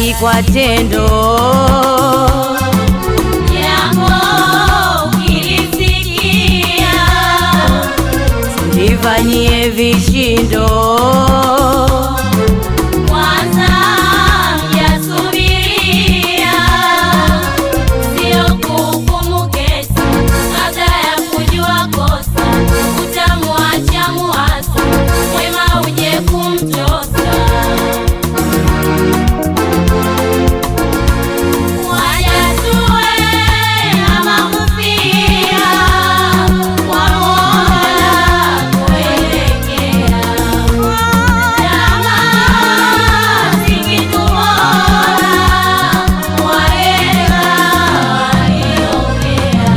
haki kwa tendo. Jambo ukilisikia Tulifanyie vishindo. kwanza mjasubiria, sio kuhukumu kesi kabla ya kujua kosa. Utamwacha muasi mwema uje kumtosa. Wajatue ama kufia kwa Mola kuelekea. Tamaa si kitu bora, wahenga waliongea.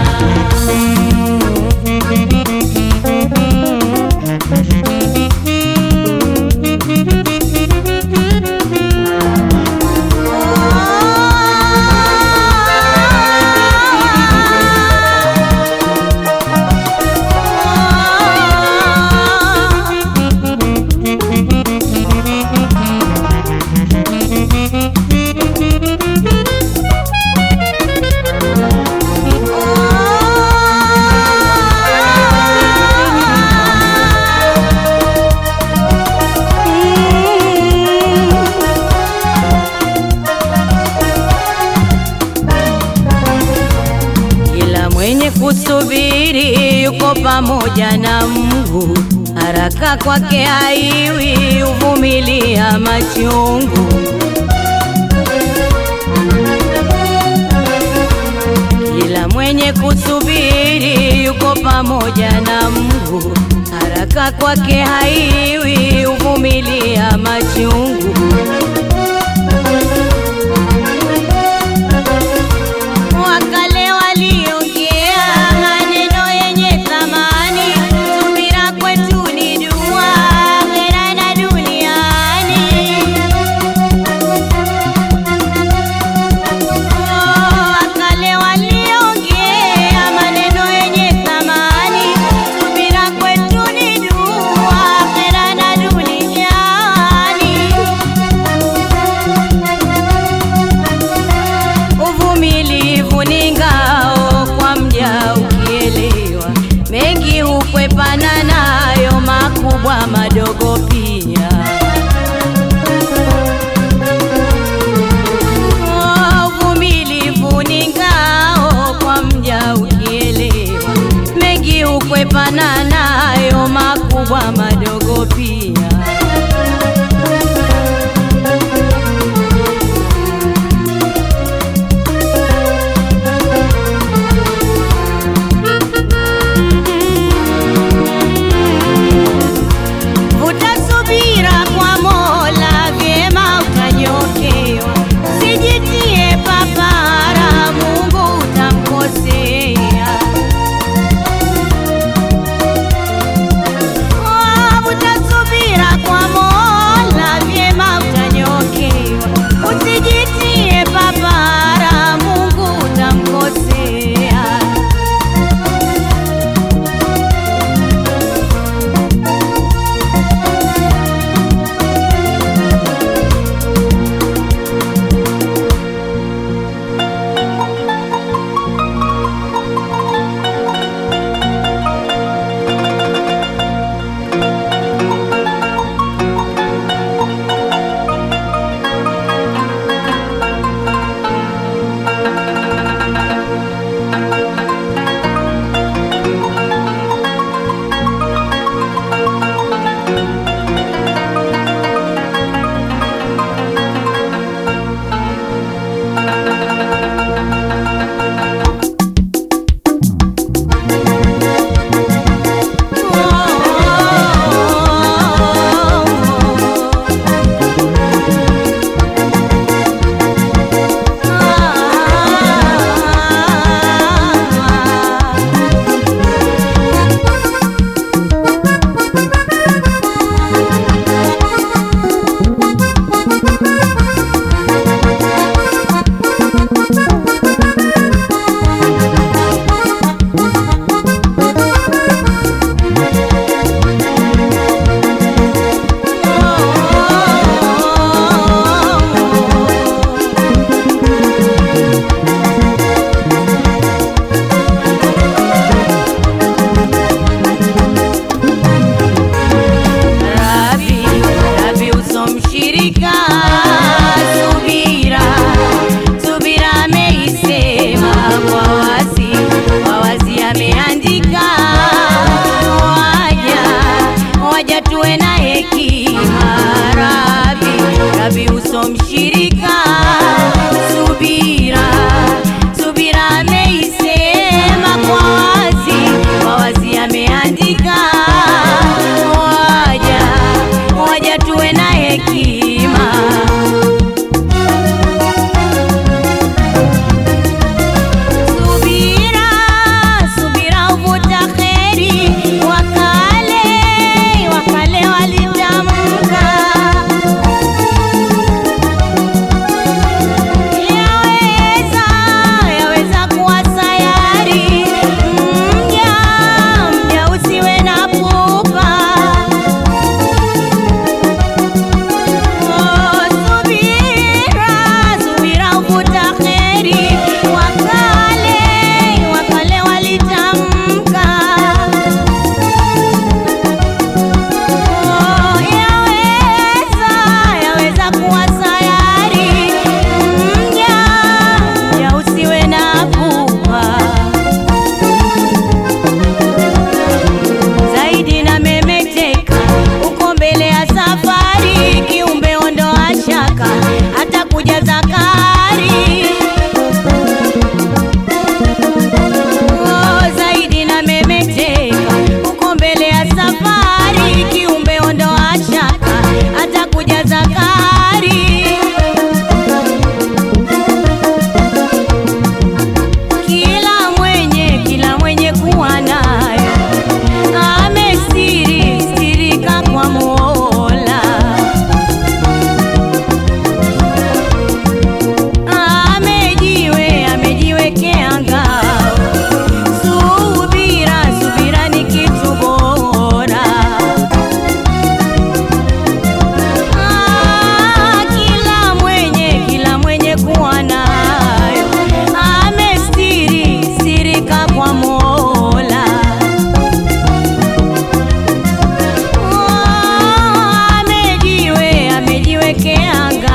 Kila mwenye kusubiri yuko pamoja na Mungu, haraka kwake haiwi, uvumilia machungu. Kila mwenye kusubiri yuko pamoja na Mungu, haraka kwake haiwi, uvumilia machungu. Wakale waliongea maneno yenye thamani, subira kwetu ni dua, akhera na duniani. Wakale waliongea maneno yenye thamani, subira kwetu ni dua, akhera na duniani. mshirika. Subira, subira ameisema kwa wazi ameandika. Waja tuwe na hekima, Rabi uso mshirika. Subira, subira ameisema kwa wazi ameandika. Waja tuwe na hekima. Subira, subira uvuta kheri, wakale walitamka. Yaweza kuwa sayari, mja usiwe na pupa. Subira uvuta kheri, wakale walitamka. Yaweza kuwa sayari, mja usiwe na pupa. Zaidi na memeteka uko mbele ya safari, kiumbe ondoa shaka hata kujaza kari. Zaidi na memeteka uko mbele ya safari, kiumbe ondoa shaka hata kujaza kari. Kila mwenye kuwa nayo amestirika kwa Mola. Amejiwekea ngao. Subira ni kitu bora. Kila mwenye kuwa nayo amestirika kwa Mola. Amejiwekea ngao.